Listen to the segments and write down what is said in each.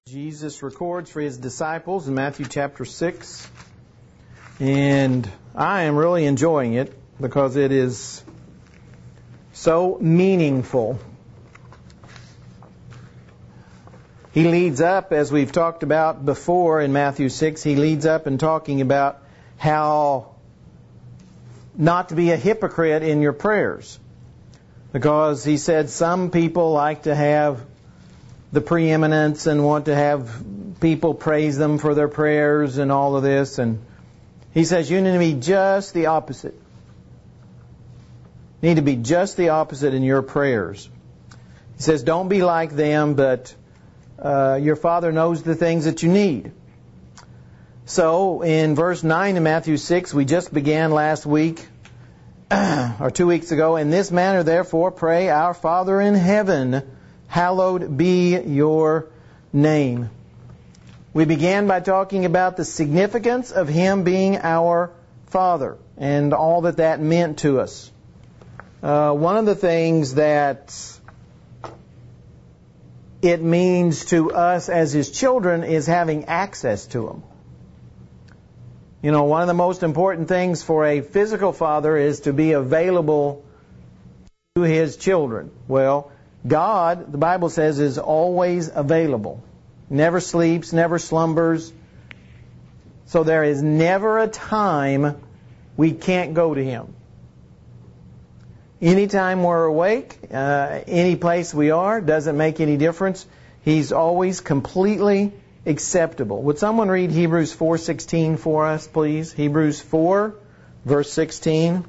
Jesus records for his disciples in Matthew chapter 6. And I am really enjoying it because it is so meaningful. He leads up, as we've talked about before in Matthew 6, he leads up in talking about how not to be a hypocrite in your prayers. Because he said some people like to have the preeminence and want to have people praise them for their prayers and all of this. And he says you need to be just the opposite. You need to be just the opposite in your prayers. He says don't be like them, but your Father knows the things that you need. So in verse 9 in Matthew 6, we just began last week, or 2 weeks ago, in this manner therefore pray, Our Father in heaven, hallowed be your name. We began by talking about the significance of Him being our Father and all that that meant to us. One of the things that it means to us as His children is having access to Him. You know, one of the most important things for a physical father is to be available to his children. Well, God, the Bible says, is always available. Never sleeps, never slumbers. So there is never a time we can't go to Him. Anytime we're awake, any place we are, doesn't make any difference. He's always completely acceptable. Would someone read Hebrews 4:16 for us, please? Hebrews 4, verse 16.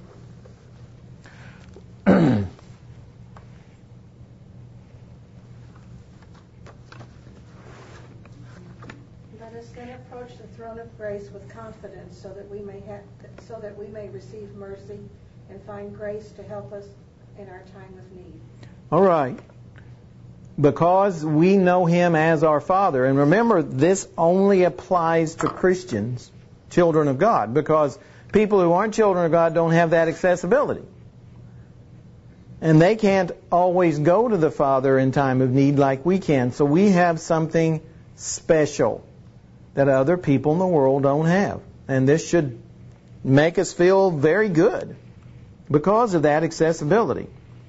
Approach the throne of grace with confidence so that we may receive mercy and find grace to help us in our time of need. All right. Because we know Him as our Father. And remember, this only applies to Christians, children of God, because people who aren't children of God don't have that accessibility. And they can't always go to the Father in time of need like we can. So we have something special that other people in the world don't have. And this should make us feel very good because of that accessibility.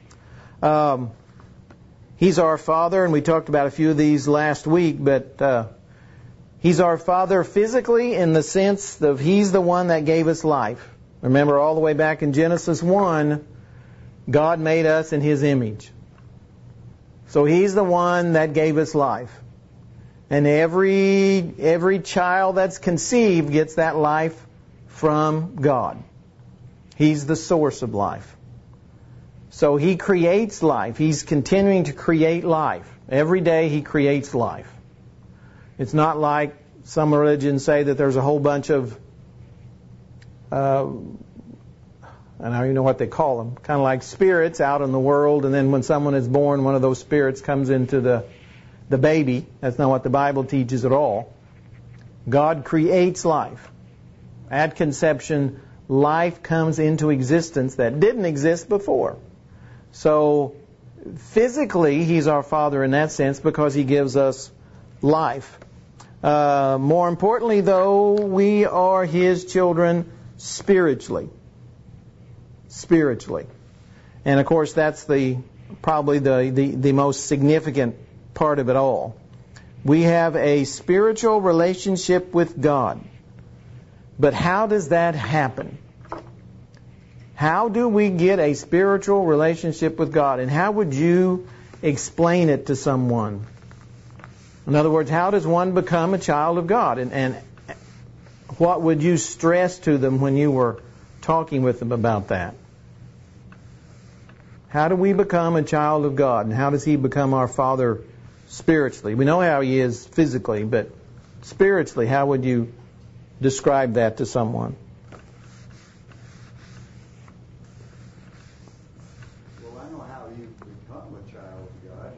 He's our Father, and we talked about a few of these last week, but He's our Father physically in the sense that He's the one that gave us life. Remember, all the way back in Genesis 1, God made us in His image. So He's the one that gave us life. And every child that's conceived gets that life from God. He's the source of life. So He creates life. He's continuing to create life. Every day He creates life. It's not like some religions say that there's a whole bunch of, I don't even know what they call them, kind of like spirits out in the world, and then when someone is born, one of those spirits comes into the baby. That's not what the Bible teaches at all. God creates life. At conception, life comes into existence that didn't exist before. So physically, He's our Father in that sense because He gives us life. More importantly, though, we are His children spiritually. Spiritually. And of course, that's probably the most significant part of it all. We have a spiritual relationship with God. But how does that happen? How do we get a spiritual relationship with God? And how would you explain it to someone? In other words, how does one become a child of God? And what would you stress to them when you were talking with them about that? How do we become a child of God? And how does He become our Father spiritually? We know how He is physically, but spiritually, how would you describe that to someone? Well, I know how you become a child of God.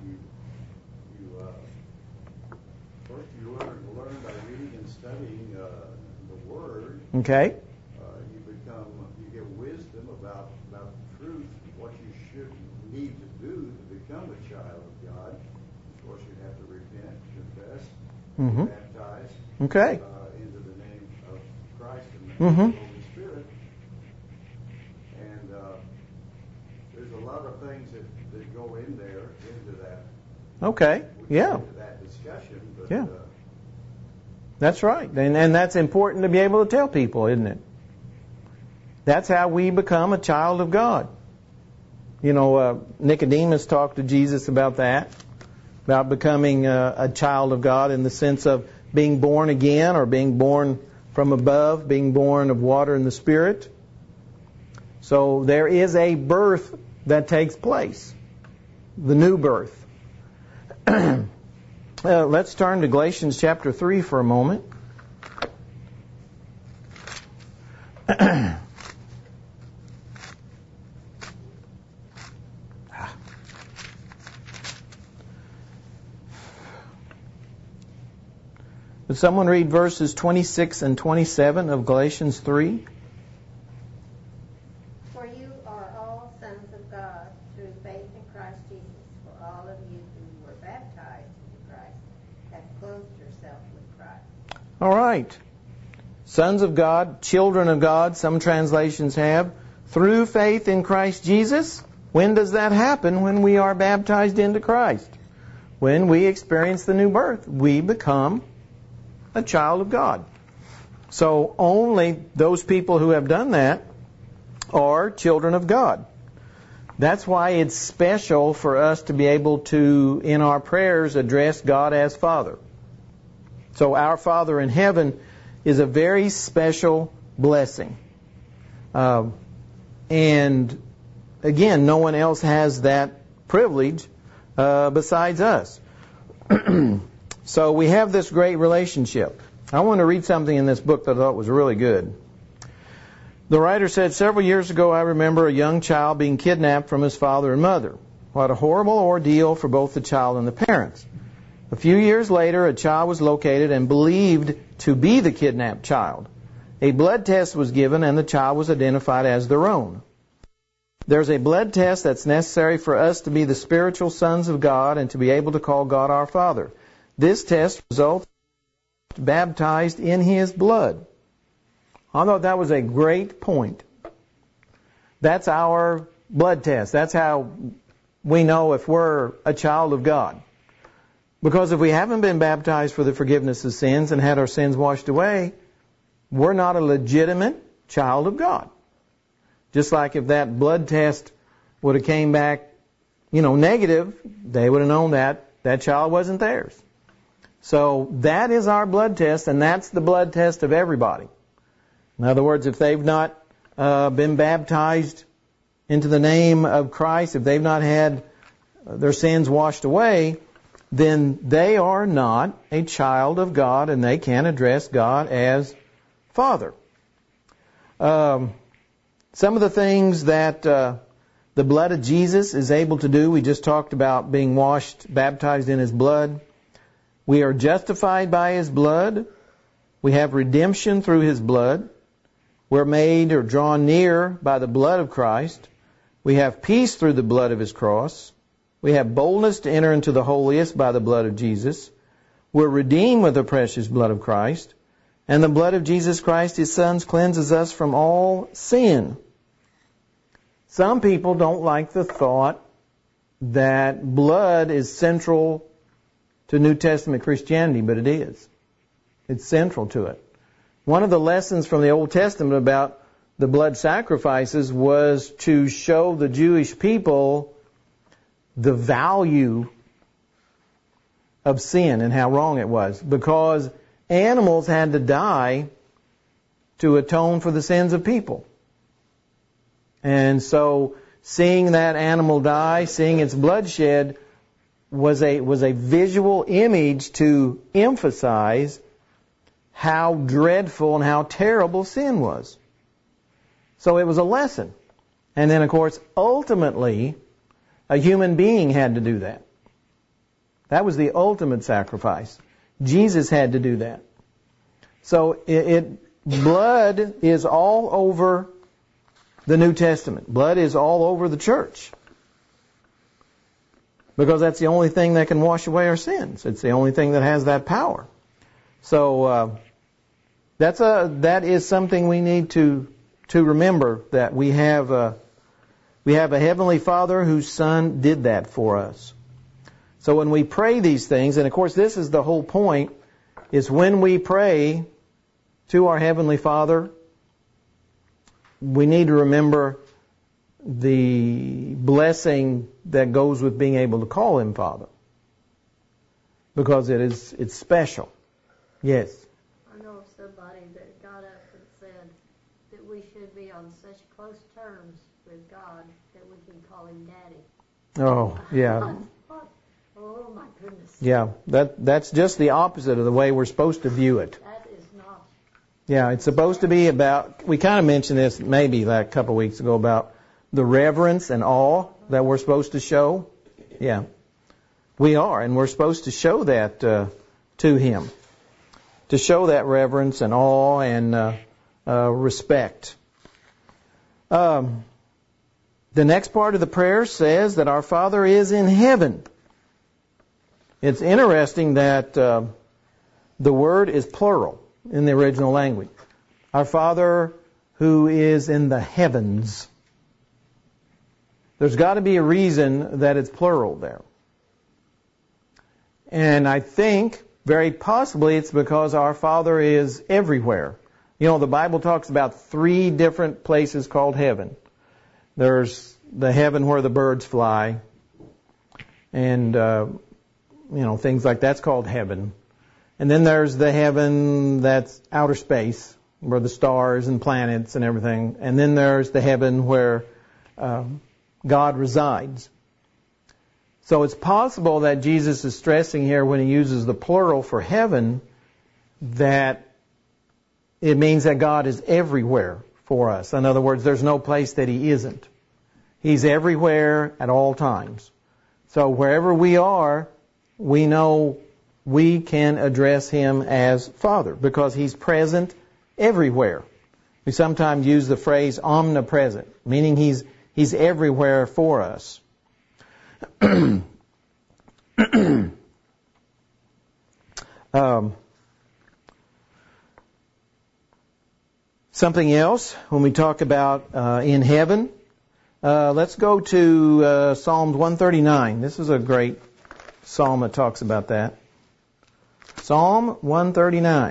First you learn by reading and studying the Word. Okay. You get wisdom about the truth, what you should need to do to become a child of God. Of course, you have to repent, confess, Mm-hmm. baptized Okay. into the name of Christ and the Mm-hmm. Holy Spirit. And there's a lot of things that go in there into that. Okay. Yeah. Into that discussion. But, Yeah. That's right. And that's important to be able to tell people, isn't it? That's how we become a child of God. You know, Nicodemus talked to Jesus about that, about becoming a child of God in the sense of being born again or being born from above, being born of water and the Spirit. So there is a birth that takes place, the new birth. Let's turn to Galatians chapter 3 for a moment. Would someone read verses 26 and 27 of Galatians 3? For you are all sons of God through faith in Christ Jesus. For all of you who were baptized into Christ have clothed yourself with Christ. All right. Sons of God, children of God, some translations have, through faith in Christ Jesus. When does that happen? When we are baptized into Christ. When we experience the new birth, we become a child of God. So only those people who have done that are children of God. That's why it's special for us to be able to, in our prayers, address God as Father. So our Father in heaven is a very special blessing. And again, no one else has that privilege besides us. So we have this great relationship. I want to read something in this book that I thought was really good. The writer said, several years ago I remember a young child being kidnapped from his father and mother. What a horrible ordeal for both the child and the parents. A few years later, a child was located and believed to be the kidnapped child. A blood test was given and the child was identified as their own. There's a blood test that's necessary for us to be the spiritual sons of God and to be able to call God our Father. This test results baptized in His blood. I thought that was a great point. That's our blood test. That's how we know if we're a child of God. Because if we haven't been baptized for the forgiveness of sins and had our sins washed away, we're not a legitimate child of God. Just like if that blood test would have came back, negative, they would have known that child wasn't theirs. So that is our blood test, and that's the blood test of everybody. In other words, if they've not been baptized into the name of Christ, if they've not had their sins washed away, then they are not a child of God, and they can't address God as Father. Some of the things that the blood of Jesus is able to do, we just talked about being washed, baptized in His blood. We are justified by His blood. We have redemption through His blood. We're made or drawn near by the blood of Christ. We have peace through the blood of His cross. We have boldness to enter into the holiest by the blood of Jesus. We're redeemed with the precious blood of Christ. And the blood of Jesus Christ, His Son, cleanses us from all sin. Some people don't like the thought that blood is central to New Testament Christianity, but it is. It's central to it. One of the lessons from the Old Testament about the blood sacrifices was to show the Jewish people the value of sin and how wrong it was, because animals had to die to atone for the sins of people. And so seeing that animal die, seeing its bloodshed, was a visual image to emphasize how dreadful and how terrible sin was. So it was a lesson. And then, of course, ultimately, a human being had to do that. That was the ultimate sacrifice. Jesus had to do that. So blood is all over the New Testament. Blood is all over the church. Because that's the only thing that can wash away our sins. It's the only thing that has that power. So that is something we need to remember, that we have a Heavenly Father whose Son did that for us. So when we pray these things, and of course this is the whole point, is when we pray to our Heavenly Father, we need to remember the blessing that goes with being able to call Him Father. Because it's special. Yes? I know of somebody that got up and said that we should be on such close terms with God that we can call Him Daddy. Oh, yeah. Oh, my goodness. Yeah, that's just the opposite of the way we're supposed to view it. That is not. Yeah, it's supposed to be about, we kind of mentioned this maybe like a couple of weeks ago, about the reverence and awe that we're supposed to show. Yeah, we are, and we're supposed to show that to Him. To show that reverence and awe and respect. The next part of the prayer says that our Father is in heaven. It's interesting that the word is plural in the original language. Our Father who is in the heavens. There's got to be a reason that it's plural there. And I think very possibly it's because our Father is everywhere. You know, the Bible talks about 3 different places called heaven. There's the heaven where the birds fly, and things like that's called heaven. And then there's the heaven that's outer space, where the stars and planets and everything. And then there's the heaven where God resides. So it's possible that Jesus is stressing here when He uses the plural for heaven that it means that God is everywhere for us. In other words, there's no place that He isn't. He's everywhere at all times. So wherever we are, we know we can address Him as Father because He's present everywhere. We sometimes use the phrase omnipresent, meaning He's everywhere for us. Something else, when we talk about in heaven, let's go to Psalms 139. This is a great psalm that talks about that. Psalm 139.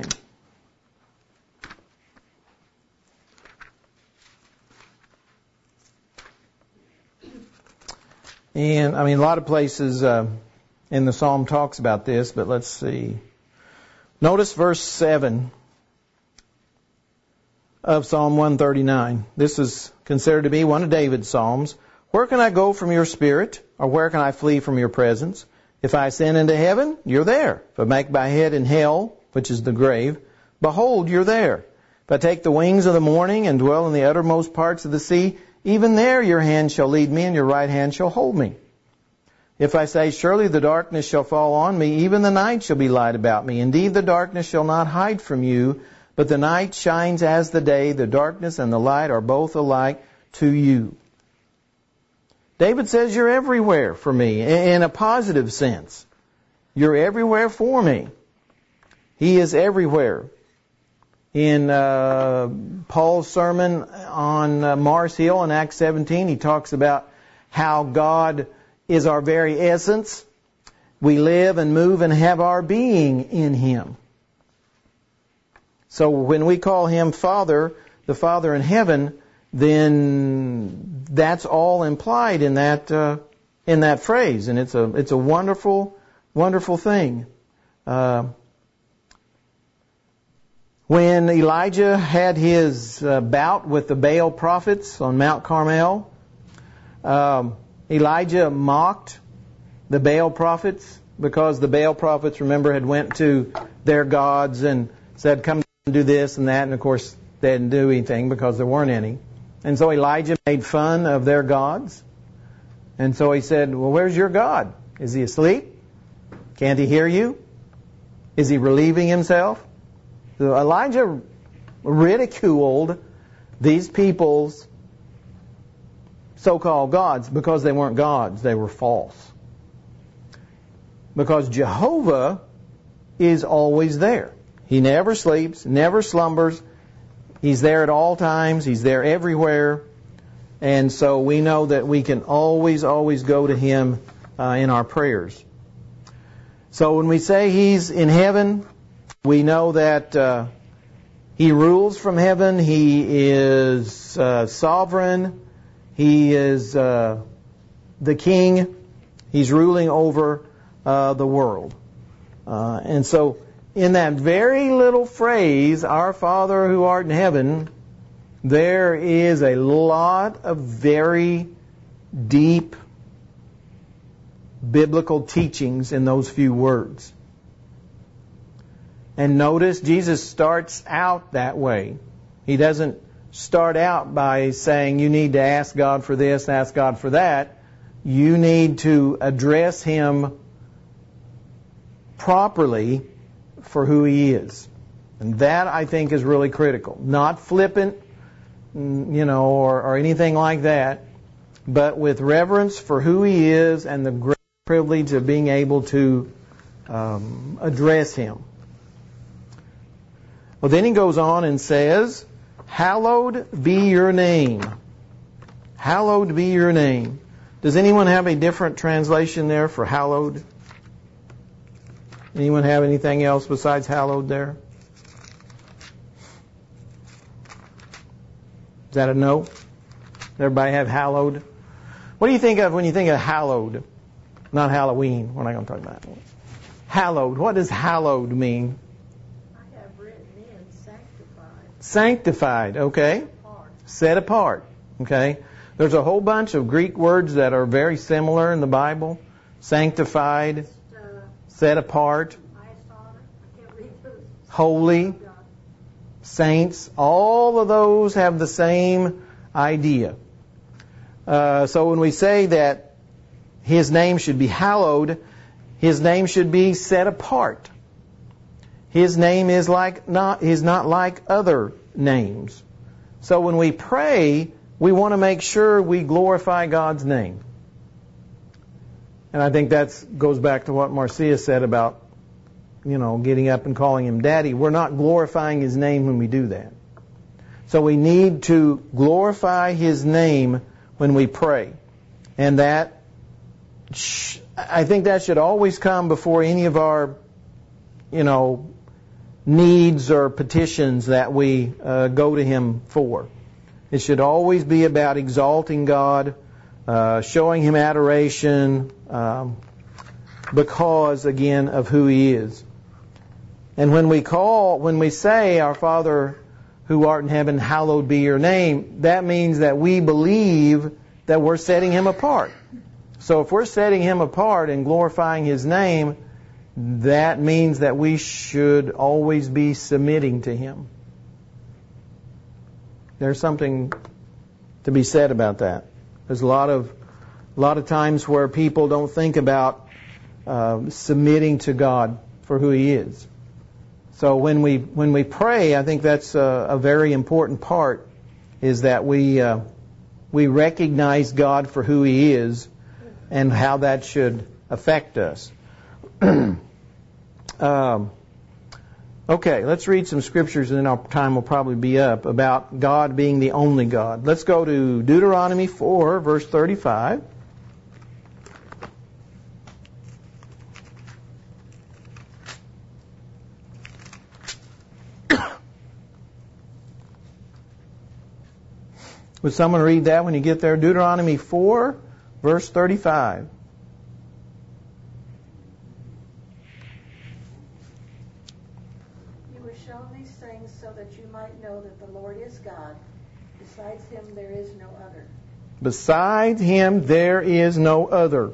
And, a lot of places in the psalm talks about this, but let's see. Notice verse 7 of Psalm 139. This is considered to be one of David's psalms. Where can I go from your spirit, or where can I flee from your presence? If I ascend into heaven, you're there. If I make my head in hell, which is the grave, behold, you're there. If I take the wings of the morning and dwell in the uttermost parts of the sea, even there your hand shall lead me, and your right hand shall hold me. If I say, surely the darkness shall fall on me, even the night shall be light about me. Indeed, the darkness shall not hide from you, but the night shines as the day. The darkness and the light are both alike to you. David says, you're everywhere for me, in a positive sense. You're everywhere for me. He is everywhere. In Paul's sermon on Mars Hill in Acts 17, he talks about how God is our very essence. We live and move and have our being in Him. So when we call Him Father, the Father in heaven, then that's all implied in that phrase, and it's a wonderful, wonderful thing. When Elijah had his bout with the Baal prophets on Mount Carmel, Elijah mocked the Baal prophets because the Baal prophets, remember, had went to their gods and said, come and do this and that, and of course they didn't do anything because there weren't any. And so Elijah made fun of their gods. And so he said, well, where's your God? Is he asleep? Can't he hear you? Is he relieving himself? So Elijah ridiculed these people's so-called gods because they weren't gods, they were false. Because Jehovah is always there. He never sleeps, never slumbers. He's there at all times. He's there everywhere. And so we know that we can always go to Him in our prayers. So when we say He's in heaven, we know that He rules from heaven. He is sovereign. He is the King. He's ruling over the world. And so in that very little phrase, Our Father who art in heaven, there is a lot of very deep biblical teachings in those few words. And notice Jesus starts out that way. He doesn't start out by saying you need to ask God for this, ask God for that. You need to address Him properly for who He is. And that, I think, is really critical. Not flippant, or anything like that, but with reverence for who He is and the great privilege of being able to address Him. Well, then He goes on and says, hallowed be your name. Hallowed be your name. Does anyone have a different translation there for hallowed? Anyone have anything else besides hallowed there? Is that a no? Everybody have hallowed? What do you think of when you think of hallowed? Not Halloween. We're not going to talk about that. Hallowed. What does hallowed mean? I have written in sanctified. Sanctified, okay. Set apart, okay. There's a whole bunch of Greek words that are very similar in the Bible. Sanctified, set apart, Highest honor. I can't read those. holy, saints. All of those have the same idea. So when we say that His name should be hallowed, His name should be set apart. His name is not like other names. So when we pray, we want to make sure we glorify God's name. And I think that goes back to what Marcia said about, getting up and calling Him Daddy. We're not glorifying His name when we do that. So we need to glorify His name when we pray. And that, I think that should always come before any of our, needs or petitions that we go to Him for. It should always be about exalting God, showing Him adoration, because, again, of who He is. And when we say, Our Father who art in heaven, hallowed be your name, that means that we believe that we're setting Him apart. So if we're setting Him apart and glorifying His name, that means that we should always be submitting to Him. There's something to be said about that. There's a lot of times where people don't think about submitting to God for who He is. So when we pray, I think that's a very important part, is that we recognize God for who He is and how that should affect us. Okay, let's read some scriptures and then our time will probably be up about God being the only God. Let's go to Deuteronomy 4, verse 35. Would someone read that when you get there? Deuteronomy 4, verse 35. You were shown these things so that you might know that the Lord is God. Besides Him, there is no other. Besides Him, there is no other.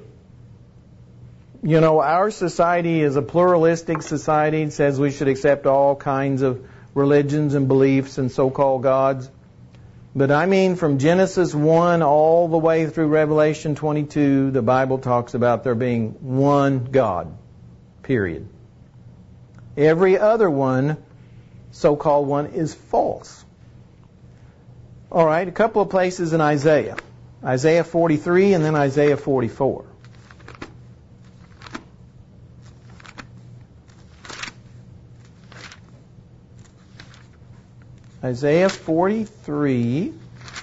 Our society is a pluralistic society. It says we should accept all kinds of religions and beliefs and so-called gods. But I mean, from Genesis 1 all the way through Revelation 22, the Bible talks about there being one God, period. Every other one, so-called one, is false. All right, a couple of places in Isaiah. Isaiah 43 and then Isaiah 44. Isaiah 43,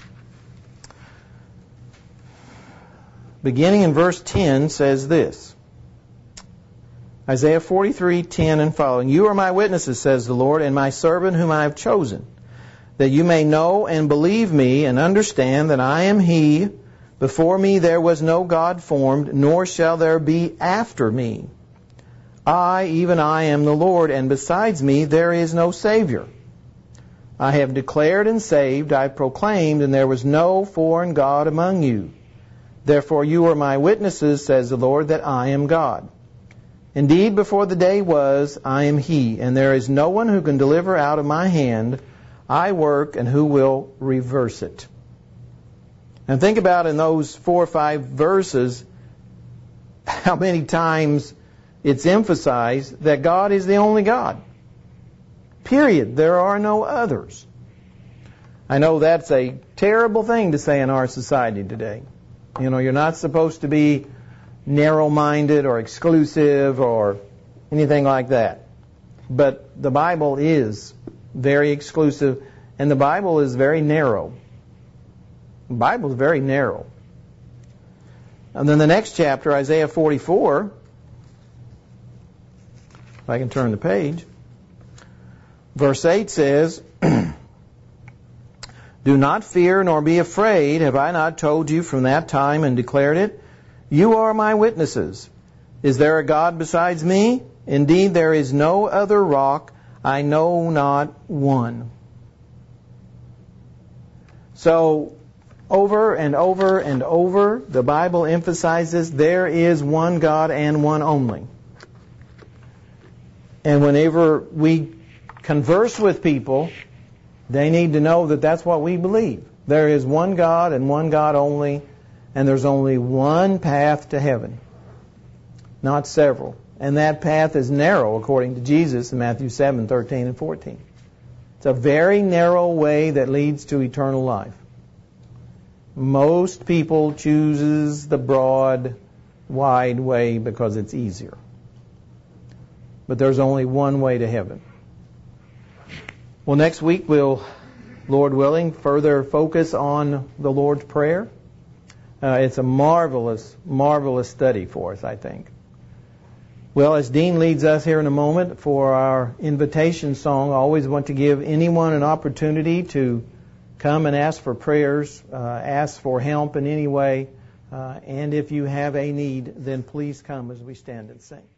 beginning in verse 10, says this. Isaiah 43:10 and following. You are my witnesses, says the Lord, and my servant whom I have chosen, that you may know and believe me and understand that I am He. Before me there was no God formed, nor shall there be after me. I, even I, am the Lord, and besides me there is no Savior. I have declared and saved, I proclaimed, and there was no foreign God among you. Therefore you are my witnesses, says the Lord, that I am God. Indeed, before the day was, I am He, and there is no one who can deliver out of my hand. I work, and who will reverse it? And think about in those 4 or 5 verses how many times it's emphasized that God is the only God. Period. There are no others. I know that's a terrible thing to say in our society today. You know, you're not supposed to be narrow-minded or exclusive or anything like that. But the Bible is very exclusive, and the Bible is very narrow. The Bible is very narrow. And then the next chapter, Isaiah 44, if I can turn the page, verse 8 says, Do not fear nor be afraid. Have I not told you from that time and declared it? You are my witnesses. Is there a God besides me? Indeed, there is no other rock. I know not one. So, over and over and over, the Bible emphasizes there is one God and one only. And whenever we converse with people, they need to know that that's what we believe. There is one God and one God only, and there's only one path to heaven, not several. And that path is narrow, according to Jesus in Matthew 7:13 and 14. It's a very narrow way that leads to eternal life. Most people chooses the broad, wide way because it's easier. But there's only one way to heaven. Well, next week we'll, Lord willing, further focus on the Lord's Prayer. It's a marvelous, marvelous study for us, I think. Well, as Dean leads us here in a moment for our invitation song, I always want to give anyone an opportunity to come and ask for prayers, ask for help in any way, and if you have a need, then please come as we stand and sing.